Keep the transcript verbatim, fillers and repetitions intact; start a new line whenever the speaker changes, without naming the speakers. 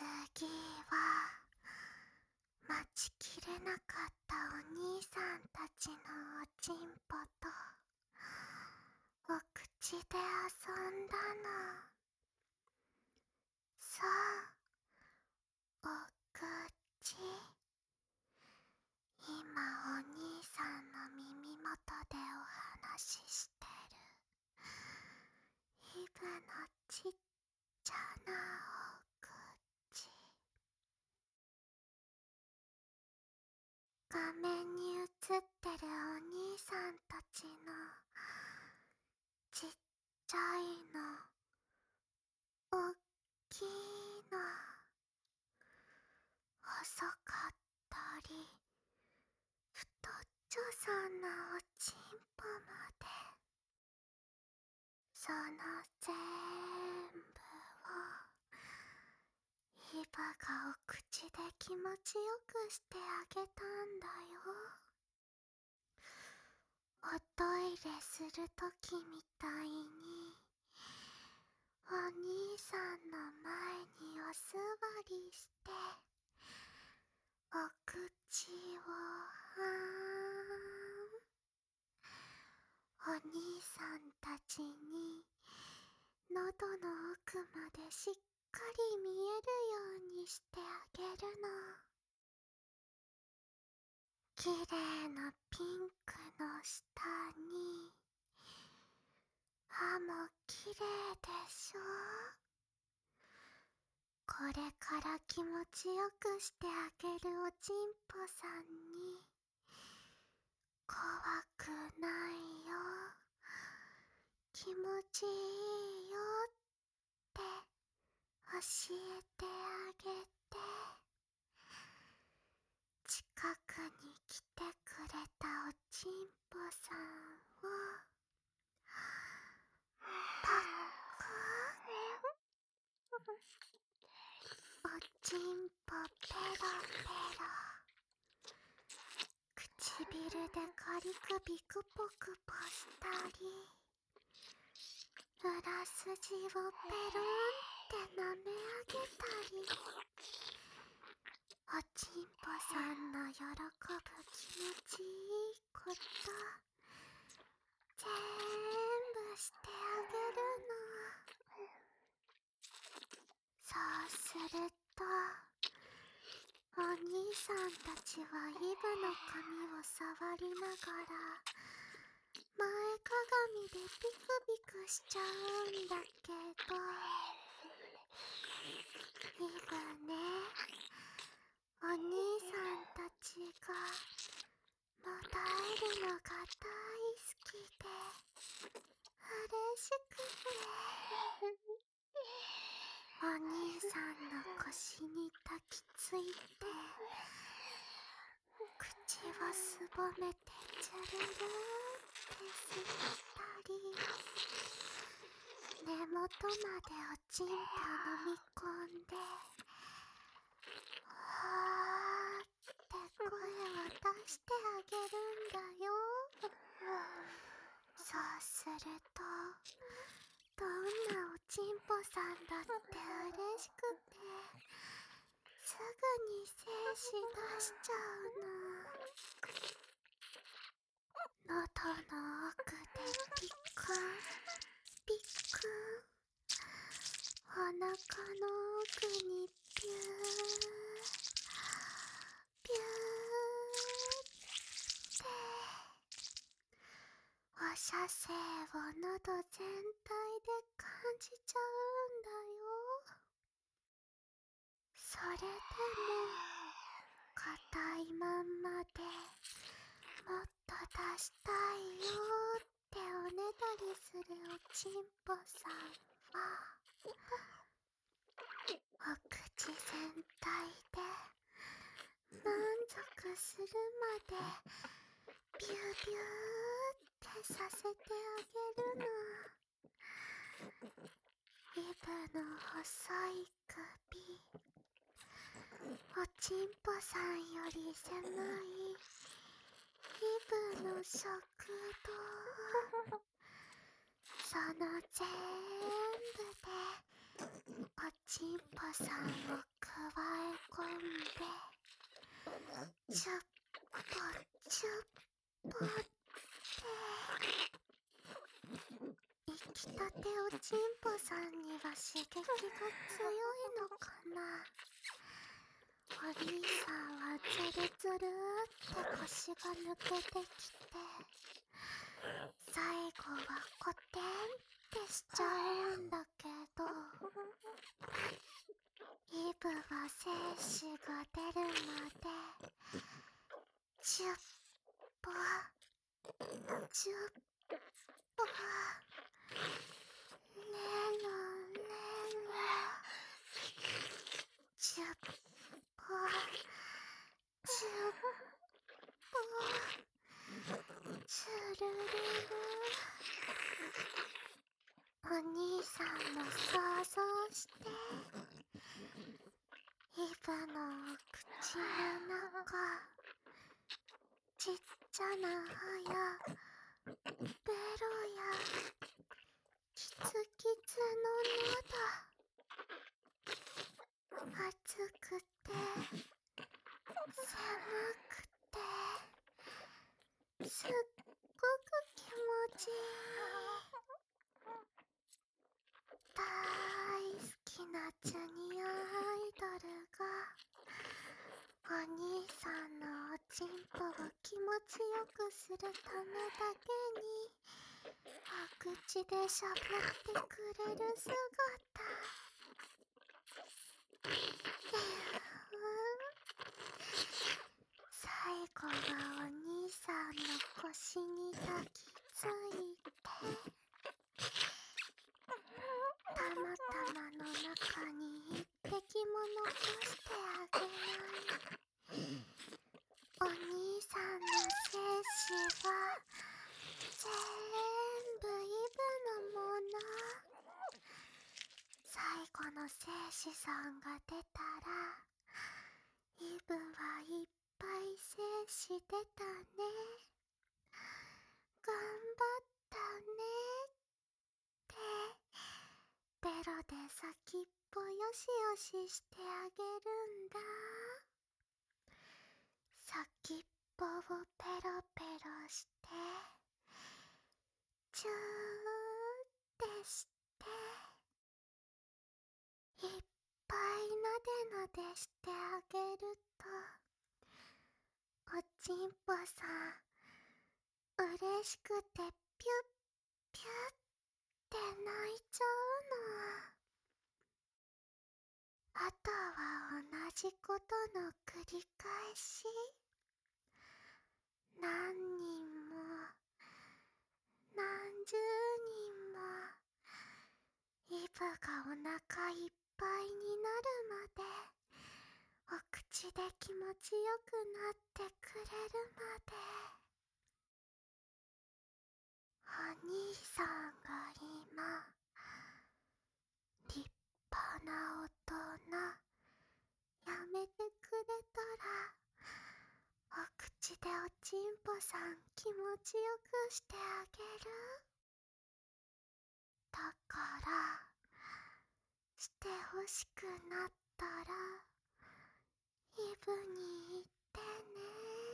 次は待ちきれなかったお兄さんたちのおちんぽとお口で遊んだの。そう、お口。今お兄さんの耳元でお話ししてるイブのちっちゃなお口。画面に映ってるお兄さんたちのちっちゃいの、おっきいの、細かったり太っちょさんなおちんぽまで、その全部をイブがお口で気持ちよくしてあげたんだよ。おトイレするときみたいにお兄さんの前にお座りしてお口をはーん、お兄さんたちに喉の奥までしっかり見えるようにしてあげるの。きれいなピンクの下に歯もきれいでしょ。これから気持ちよくしてあげるおちんぽさんに怖くないよ、気持ちいいよって教えてあげて、近くに来てくれたおちんぽさんをパックおちんぽペロペロ、唇でカリ首クポクポしたり、裏筋をペロンって舐めあげたり、おちんぽさんの喜ぶ気持ちいいこと全部してあげるの。そうするとお兄さんたちはイブの髪を触りながら前かがみでピクピクしちゃうんだけど、イブね、お兄さんたちがもたえるのが大好きで嬉しくて、お兄さんの腰に抱きついて口をすぼめてチュルルーってすったり、根元までおちんぽ飲み込んではーって声を出してあげるんだよ。そうするとどんなおちんぽさんだって嬉しくてすぐに精子出しちゃうの。喉の奥でピックンピックン、お腹の奥にピューピューってお射精を喉全体で感じちゃうんだよ。それでも硬いまんまでもっと出したいよっておねだりするおちんぽさんはお口全体で満足するまでビュービューってさせてあげるの。イブの細い首、おちんぽさんより狭いイブの食道、その全部でおちんぽさんをくえ込んで、チュッポチュッポって生きたておちんぽさんには刺激が強いのかな。お兄さんはズルズルって腰が抜けてきて、最後はコテンってしちゃうんだけど、イブは精子が出るまでチュッポチュッポレロレロチュッポチュッポチュルルル。お兄さんも想像して、イブのお口の中、ちっちゃな歯やベロやキツキツの喉、暑くて寒くてすっごく気持ちいい。大好きなジュニアアイドルがお兄さんのおちんぽを気持ちよくするためだけにお口でしゃぶってくれる姿。最後はお兄さんの腰に抱きついて、たまたまの中に一滴も残してあげない。お兄さんの精子はぜんぶイブのもの。最後の精子さんが出たら、イブはいっぱい精子出たね、頑張ったねってベロで先っぽよしよししてあげるんだ。先っぽをペロペロして、チューってして、いっぱいなでなでしてあげると、おちんぽさん嬉しくてピュッピュッって泣いちゃうの。あとは同じことの繰り返し。何人も何十人もイブがお腹いっぱいになるまでお口で気持ちよくなってくれるまで。お兄さんが今立派な大人、やめてくれたらお口でおちんぽさん気持ちよくしてあげる。だからしてほしくなったらイブに言ってね。